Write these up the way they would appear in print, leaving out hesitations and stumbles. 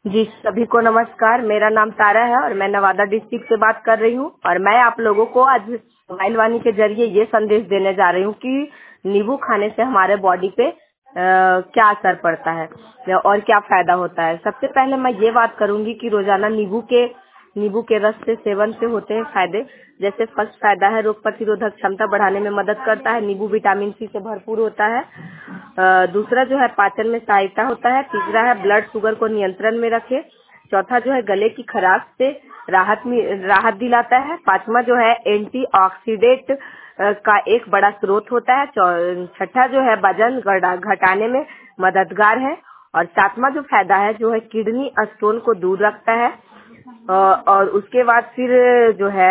जी सभी को नमस्कार। मेरा नाम तारा है और मैं नवादा डिस्ट्रिक्ट से बात कर रही हूँ और मैं आप लोगों को आज मोबाइल वाणी के जरिए ये संदेश देने जा रही हूँ कि नींबू खाने से हमारे बॉडी पे क्या असर पड़ता है और क्या फायदा होता है। सबसे पहले मैं ये बात करूंगी कि रोजाना नींबू के रस से सेवन से होते हैं फायदे। जैसे फर्स्ट फायदा है रोग प्रतिरोधक क्षमता बढ़ाने में मदद करता है। नींबू विटामिन सी से भरपूर होता है। दूसरा जो है पाचन में सहायता होता है। तीसरा है ब्लड शुगर को नियंत्रण में रखे। चौथा जो है गले की खराश से राहत दिलाता है। पांचवा जो है एंटीऑक्सीडेंट का एक बड़ा स्रोत होता है। छठा जो है वजन घटाने में मददगार है। और सातवां जो फायदा है जो है किडनी स्टोन को दूर रखता है। और उसके बाद फिर जो है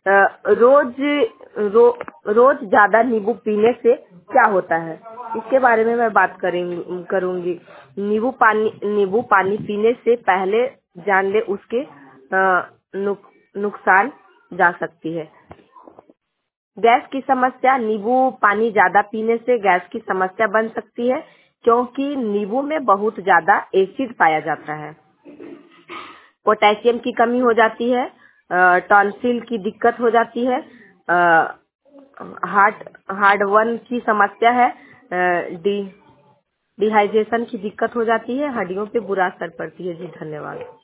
रोज ज्यादा नींबू पीने से क्या होता है इसके बारे में मैं बात करूंगी। नींबू पानी पीने से पहले जान ले उसके नुकसान जा सकती है। गैस की समस्या। नींबू पानी ज्यादा पीने से गैस की समस्या बन सकती है क्योंकि नींबू में बहुत ज्यादा एसिड पाया जाता है। पोटेशियम की कमी हो जाती है। टॉन्सिल की दिक्कत हो जाती है। हार्ट वन की समस्या है। डिहाइड्रेशन की दिक्कत हो जाती है। हड्डियों पे बुरा असर पड़ती है। जी धन्यवाद।